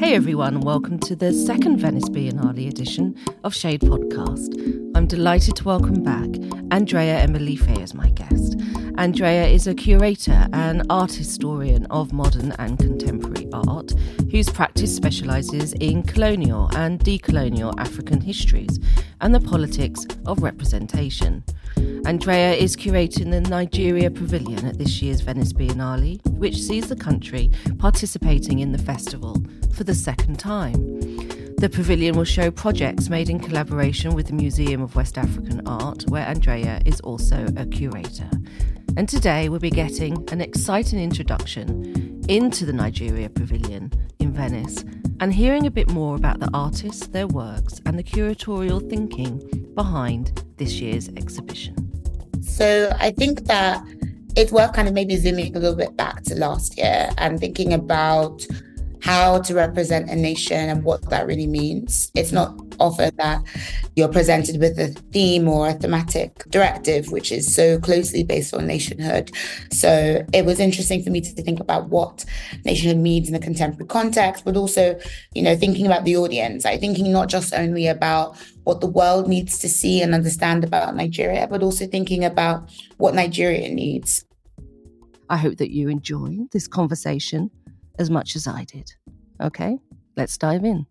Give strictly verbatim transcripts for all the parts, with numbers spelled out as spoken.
Hey everyone, welcome to the second Venice Biennale edition of Shade Podcast. I'm delighted to welcome back Andrea Emilife as my guest. Andrea is a curator and art historian of modern and contemporary art, whose practice specialises in colonial and decolonial African histories and the politics of representation. Andrea is curating the Nigeria Pavilion at this year's Venice Biennale, which sees the country participating in the festival for the second time. The pavilion will show projects made in collaboration with the Museum of West African Art, where Andrea is also a curator. And today we'll be getting an exciting introduction into the Nigeria Pavilion in Venice and hearing a bit more about the artists, their works, and the curatorial thinking behind this year's exhibition. So I think that it's worth kind of maybe zooming a little bit back to last year and thinking about how to represent a nation and what that really means. It's not often that you're presented with a theme or a thematic directive, which is so closely based on nationhood. So it was interesting for me to think about what nationhood means in a contemporary context, but also, you know, thinking about the audience. I thinking not just only about what the world needs to see and understand about Nigeria, but also thinking about what Nigeria needs. I hope that you enjoy this conversation as much as I did. Okay, let's dive in.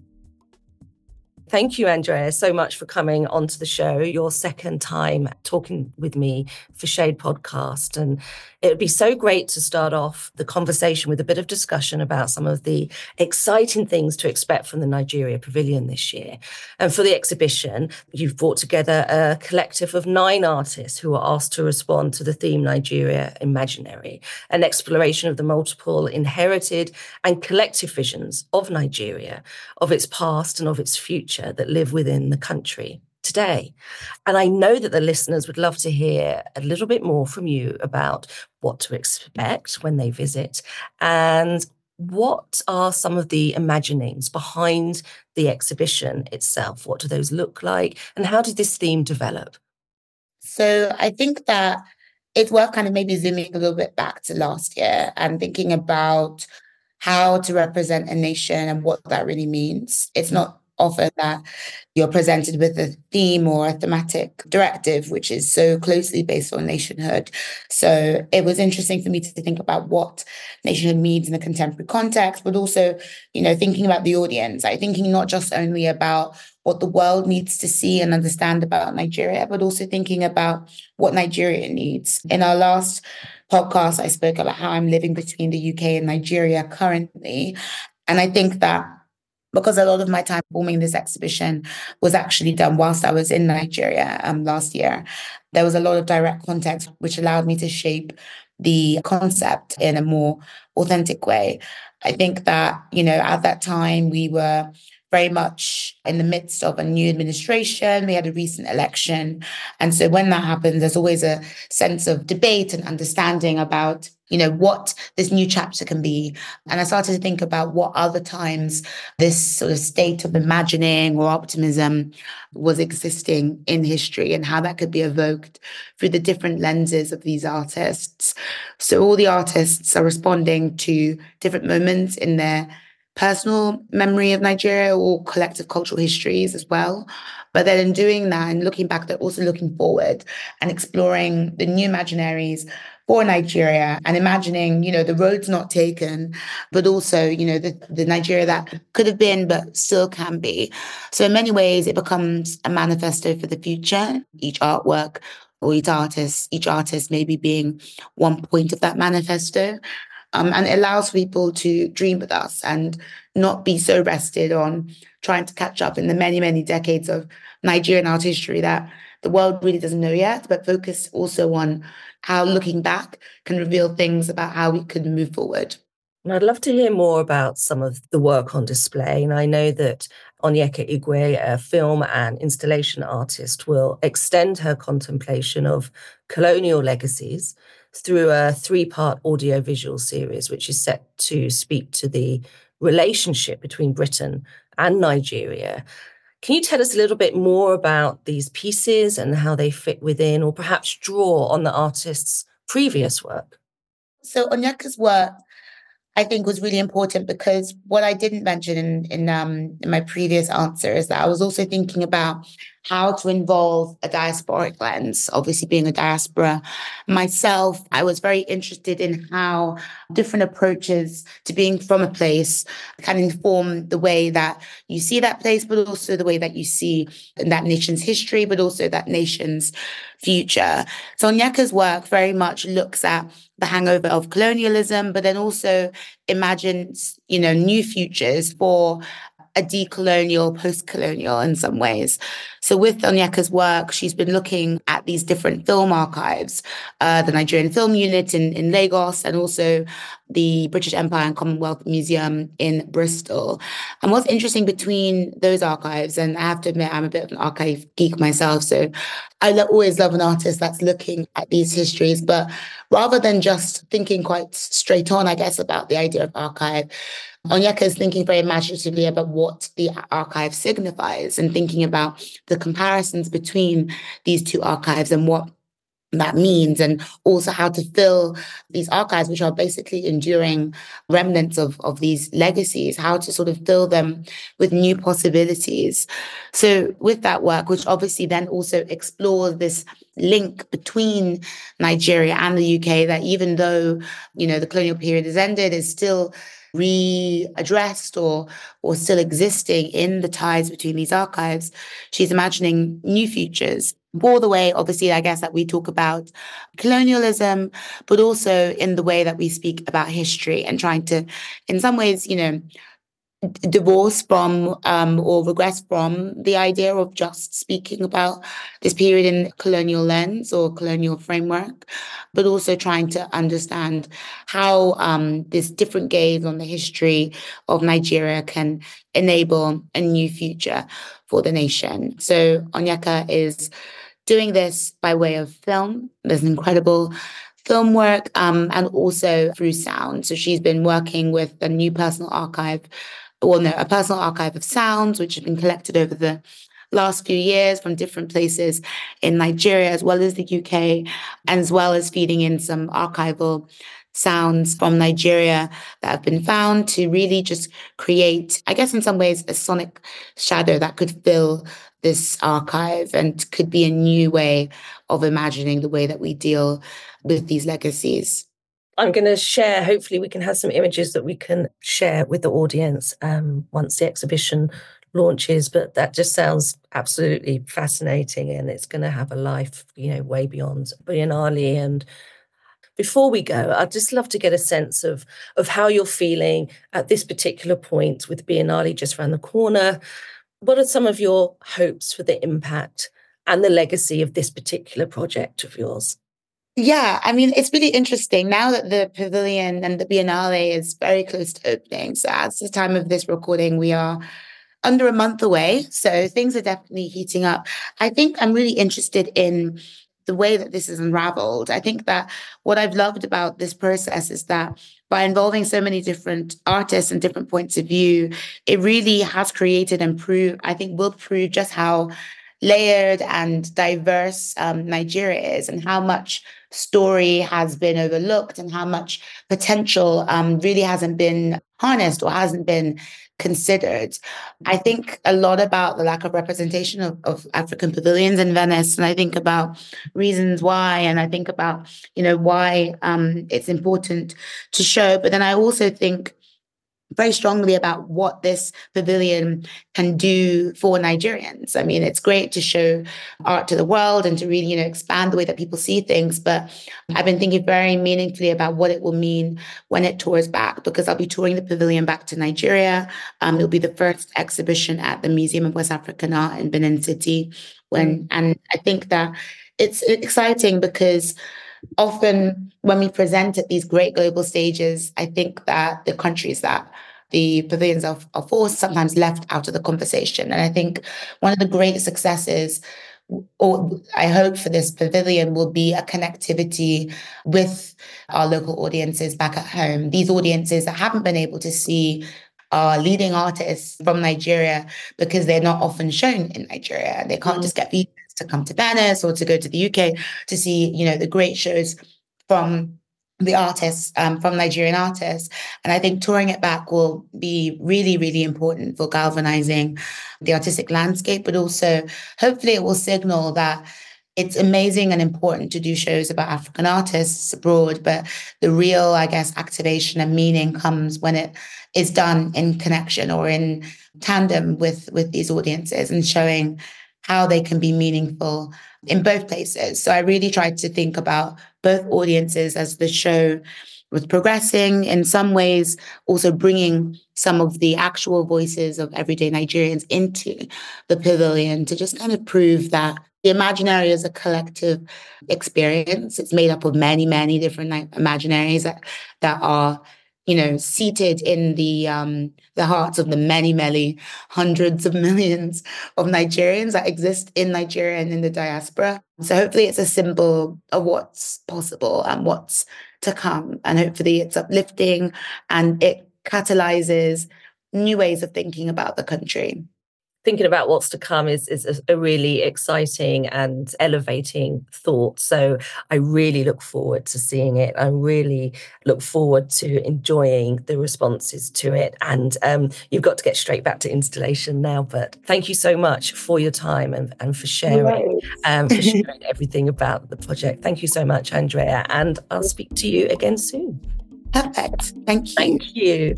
Thank you, Andrea, so much for coming onto the show. Your second time talking with me for Shade Podcast. And it would be so great to start off the conversation with a bit of discussion about some of the exciting things to expect from the Nigeria Pavilion this year. And for the exhibition, you've brought together a collective of nine artists who are asked to respond to the theme Nigeria Imaginary, an exploration of the multiple inherited and collective visions of Nigeria, of its past and of its future that live within the country today. And I know that the listeners would love to hear a little bit more from you about what to expect when they visit and what are some of the imaginings behind the exhibition itself. What do those look like? And how did this theme develop? So I think that it's worth kind of maybe zooming a little bit back to last year and thinking about how to represent a nation and what that really means. It's not often that you're presented with a theme or a thematic directive, which is so closely based on nationhood. So it was interesting for me to think about what nationhood means in a contemporary context, but also, you know, thinking about the audience. I thinking not just only about what the world needs to see and understand about Nigeria, but also thinking about what Nigeria needs. In our last podcast, I spoke about how I'm living between the U K and Nigeria currently. And I think that because a lot of my time forming this exhibition was actually done whilst I was in Nigeria um, last year, there was a lot of direct context, which allowed me to shape the concept in a more authentic way. I think that, you know, at that time, we were very much in the midst of a new administration. We had a recent election. And so when that happens, there's always a sense of debate and understanding about, you know, what this new chapter can be. And I started to think about what other times this sort of state of imagining or optimism was existing in history and how that could be evoked through the different lenses of these artists. So all the artists are responding to different moments in their personal memory of Nigeria or collective cultural histories as well. But then in doing that and looking back, they're also looking forward and exploring the new imaginaries for Nigeria and imagining, you know, the roads not taken, but also, you know, the, the Nigeria that could have been, but still can be. So in many ways, it becomes a manifesto for the future. Each artwork or each artist, each artist maybe being one point of that manifesto. Um, and it allows people to dream with us and not be so rested on trying to catch up in the many, many decades of Nigerian art history that the world really doesn't know yet, but focus also on how looking back can reveal things about how we could move forward. And I'd love to hear more about some of the work on display. And I know that Onyeka Igwe, a film and installation artist, will extend her contemplation of colonial legacies through a three-part audiovisual series, which is set to speak to the relationship between Britain and Nigeria. Can you tell us a little bit more about these pieces and how they fit within, or perhaps draw on the artist's previous work? So Onyeka's work, I think was really important, because what I didn't mention in in, um, in my previous answer is that I was also thinking about how to involve a diasporic lens. Obviously, being a diaspora myself, I was very interested in how different approaches to being from a place can inform the way that you see that place, but also the way that you see that nation's history, but also that nation's future. So Onyeka's work very much looks at the hangover of colonialism, but then also imagines, you know, new futures for a decolonial, post-colonial in some ways. So with Onyeka's work, she's been looking at these different film archives, uh, the Nigerian Film Unit in, in Lagos, and also the British Empire and Commonwealth Museum in Bristol. And what's interesting between those archives, and I have to admit, I'm a bit of an archive geek myself, so I lo- always love an artist that's looking at these histories, but rather than just thinking quite straight on, I guess, about the idea of archive, Onyeka is thinking very imaginatively about what the archive signifies and thinking about the comparisons between these two archives and what that means, and also how to fill these archives, which are basically enduring remnants of, of these legacies, how to sort of fill them with new possibilities. So with that work, which obviously then also explores this link between Nigeria and the U K, that even though, you know, the colonial period has ended, is still readdressed or or still existing in the ties between these archives. She's imagining new futures for the way, obviously, I guess, that we talk about colonialism, but also in the way that we speak about history, and trying to, in some ways, you know, divorce from um, or regress from the idea of just speaking about this period in colonial lens or colonial framework, but also trying to understand how um, this different gaze on the history of Nigeria can enable a new future for the nation. So Onyeka is doing this by way of film. There's incredible film work, um, and also through sound. So she's been working with a new personal archive, well, no, a personal archive of sounds, which has been collected over the last few years from different places in Nigeria, as well as the U K, and as well as feeding in some archival sounds from Nigeria that have been found to really just create, I guess, in some ways, a sonic shadow that could fill this archive and could be a new way of imagining the way that we deal with these legacies. I'm going to share, hopefully we can have some images that we can share with the audience um, once the exhibition launches, but that just sounds absolutely fascinating, and it's going to have a life, you know, way beyond Biennale. And before we go, I'd just love to get a sense of, of how you're feeling at this particular point with Biennale just around the corner. What are some of your hopes for the impact and the legacy of this particular project of yours? Yeah, I mean, it's really interesting now that the pavilion and the Biennale is very close to opening. So at the time of this recording, we are under a month away. So things are definitely heating up. I think I'm really interested in the way that this is unraveled. I think that what I've loved about this process is that by involving so many different artists and different points of view, it really has created and proved, I think will prove just how layered and diverse um, Nigeria is, and how much story has been overlooked, and how much potential um, really hasn't been harnessed or hasn't been considered. I think a lot about the lack of representation of, of African pavilions in Venice, and I think about reasons why, and I think about, you know, why um, it's important to show. But then I also think very strongly about what this pavilion can do for Nigerians. I mean, it's great to show art to the world and to really, you know, expand the way that people see things. But I've been thinking very meaningfully about what it will mean when it tours back, because I'll be touring the pavilion back to Nigeria. Um, it'll be the first exhibition at the Museum of West African Art in Benin City. When, and I think that it's exciting because often when we present at these great global stages, I think that the countries that the pavilions are, are forced, sometimes left out of the conversation. And I think one of the great successes, or I hope for this pavilion, will be a connectivity with our local audiences back at home. These audiences that haven't been able to see our leading artists from Nigeria because they're not often shown in Nigeria. They can't mm. just get visas to come to Venice or to go to the U K to see, you know, the great shows from the artists um, from Nigerian artists. And I think touring it back will be really, really important for galvanizing the artistic landscape, but also hopefully it will signal that it's amazing and important to do shows about African artists abroad, but the real, I guess, activation and meaning comes when it is done in connection or in tandem with, with these audiences and showing how they can be meaningful in both places. So I really tried to think about both audiences as the show was progressing, in some ways also bringing some of the actual voices of everyday Nigerians into the pavilion to just kind of prove that the imaginary is a collective experience. It's made up of many, many different imaginaries that, that are, you know, seated in the um, the hearts of the many, many hundreds of millions of Nigerians that exist in Nigeria and in the diaspora. So hopefully it's a symbol of what's possible and what's to come. And hopefully it's uplifting and it catalyzes new ways of thinking about the country. Thinking about what's to come is, is a really exciting and elevating thought. So I really look forward to seeing it. I really look forward to enjoying the responses to it. And um, you've got to get straight back to installation now. But thank you so much for your time and, and for sharing, um, for sharing everything about the project. Thank you so much, Andrea. And I'll speak to you again soon. Perfect. Thank you. Thank you.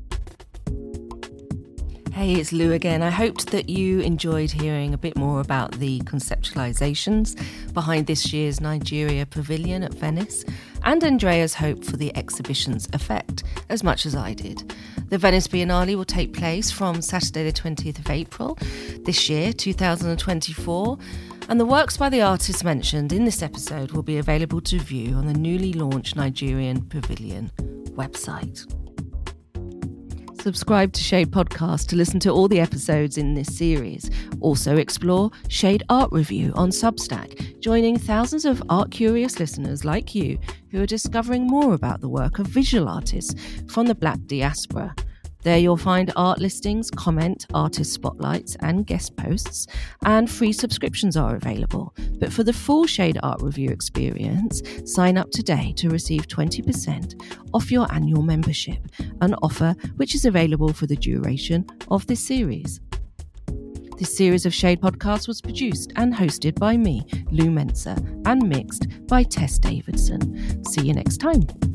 Hey, it's Lou again. I hoped that you enjoyed hearing a bit more about the conceptualizations behind this year's Nigeria Pavilion at Venice and Andrea's hope for the exhibition's effect, as much as I did. The Venice Biennale will take place from Saturday the twentieth of April this year, two thousand twenty-four, and the works by the artists mentioned in this episode will be available to view on the newly launched Nigerian Pavilion website. Subscribe to Shade Podcast to listen to all the episodes in this series. Also explore Shade Art Review on Substack, joining thousands of art-curious listeners like you who are discovering more about the work of visual artists from the Black diaspora. There you'll find art listings, comment, artist spotlights and guest posts, and free subscriptions are available. But for the full Shade Art Review experience, sign up today to receive twenty percent off your annual membership, an offer which is available for the duration of this series. This series of Shade Podcasts was produced and hosted by me, Lou Mensa, and mixed by Tess Davidson. See you next time.